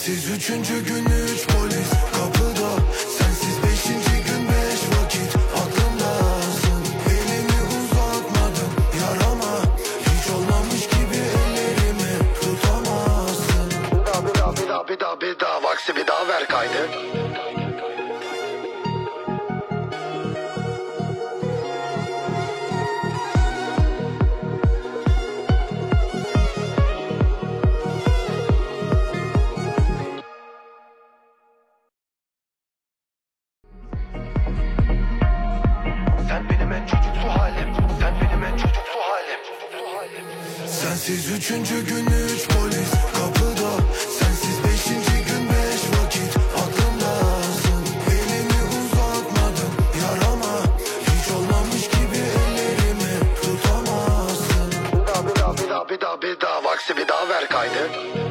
Sensiz üçüncü gün 3 polis kapıda. Sensiz 5. gün 5 vakit aklımdasın. Elimi uzatmadım yarama, hiç olmamış gibi ellerimi tutamazsın. Bir daha vaksi bir daha ver kaydı. Sen benim en çocuksu halim. Sen benim en çocuksu halim. Sensiz üçüncü gün 3 polis kapıda. Sensiz 5. gün 5 vakit aklımdasın. Elimi uzatmadım yarama, hiç olmamış gibi ellerimi tutamazsın. Bir daha vaksi bir daha ver kaydı.